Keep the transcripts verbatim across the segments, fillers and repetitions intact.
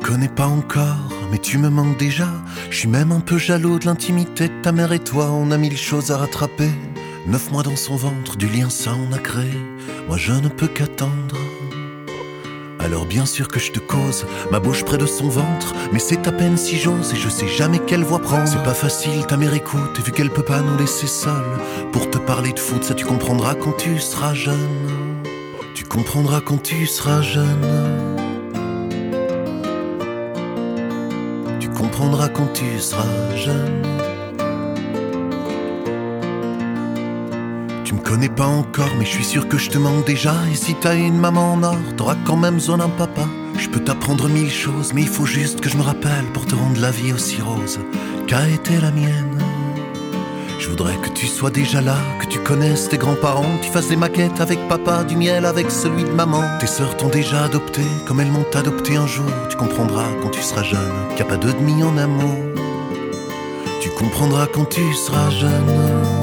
connais pas encore, mais tu me manques déjà. Je suis même un peu jaloux de l'intimité de ta mère et toi. On a mille choses à rattraper. Neuf mois dans son ventre, du lien ça on a créé. Moi je ne peux qu'attendre. Alors bien sûr que je te cause, ma bouche près de son ventre. Mais c'est à peine si j'ose et je sais jamais quelle voix prendre. C'est pas facile, ta mère écoute, et vu qu'elle peut pas nous laisser seuls pour te parler de foot, ça tu comprendras quand tu seras jeune. Tu comprendras quand tu seras jeune. Tu comprendras quand tu seras jeune. Tu me connais pas encore, mais je suis sûr que je te manque déjà. Et si t'as une maman en or, t'auras quand même besoin d'un papa. Je peux t'apprendre mille choses, mais il faut juste que je me rappelle pour te rendre la vie aussi rose qu'a été la mienne. Je voudrais que tu sois déjà là, que tu connaisses tes grands-parents, tu fasses des maquettes avec papa, du miel avec celui de maman. Tes sœurs t'ont déjà adopté, comme elles m'ont adopté un jour. Tu comprendras quand tu seras jeune, qu'il n'y a pas de demi en amour. Tu comprendras quand tu seras jeune.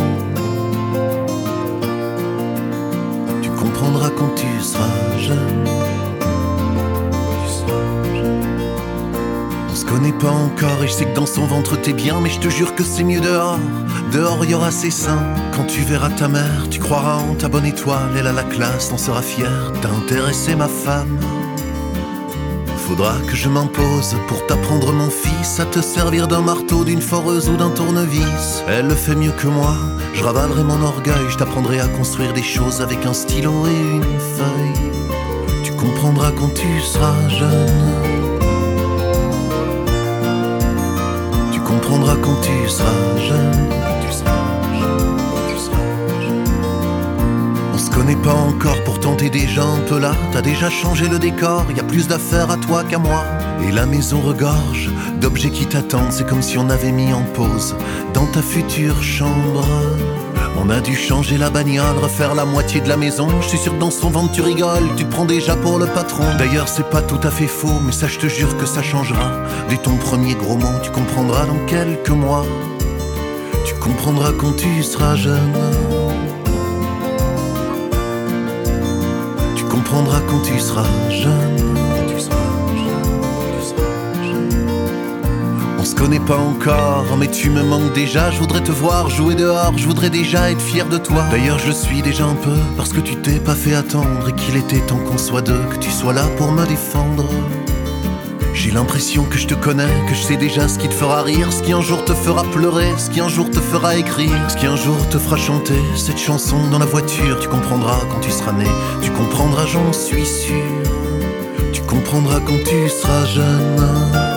Tu comprendras quand tu seras jeune. On se connaît pas encore et je sais que dans son ventre t'es bien, mais je te jure que c'est mieux dehors. Dehors y aura ses seins. Quand tu verras ta mère, tu croiras en ta bonne étoile. Elle a la classe, t'en seras fière, t'as intéressé ma femme. Faudra que je m'impose pour t'apprendre mon fils à te servir d'un marteau, d'une foreuse ou d'un tournevis. Elle le fait mieux que moi, je ravalerai mon orgueil. Je t'apprendrai à construire des choses avec un stylo et une feuille. Tu comprendras quand tu seras jeune. Tu comprendras quand tu seras jeune. On se connaît pas encore, pourtant t'es déjà un peu là. T'as déjà changé le décor, y a plus d'affaires à toi qu'à moi. Et la maison regorge d'objets qui t'attendent. C'est comme si on avait mis en pause dans ta future chambre. On a dû changer la bagnole, refaire la moitié de la maison. Je suis sûr que dans son ventre tu rigoles, tu te prends déjà pour le patron. D'ailleurs c'est pas tout à fait faux, mais ça je te jure que ça changera. Dès ton premier gros mot, tu comprendras dans quelques mois. Tu comprendras quand tu seras jeune. Tu comprendras quand tu seras jeune. On se connaît pas encore, mais tu me manques déjà. Je voudrais te voir jouer dehors, je voudrais déjà être fier de toi. D'ailleurs je suis déjà un peu, parce que tu t'es pas fait attendre. Et qu'il était temps qu'on soit deux, que tu sois là pour me défendre. J'ai l'impression que je te connais, que je sais déjà ce qui te fera rire, ce qui un jour te fera pleurer, ce qui un jour te fera écrire, ce qui un jour te fera chanter cette chanson dans la voiture. Tu comprendras quand tu seras né, tu comprendras, j'en suis sûr. Tu comprendras quand tu seras jeune.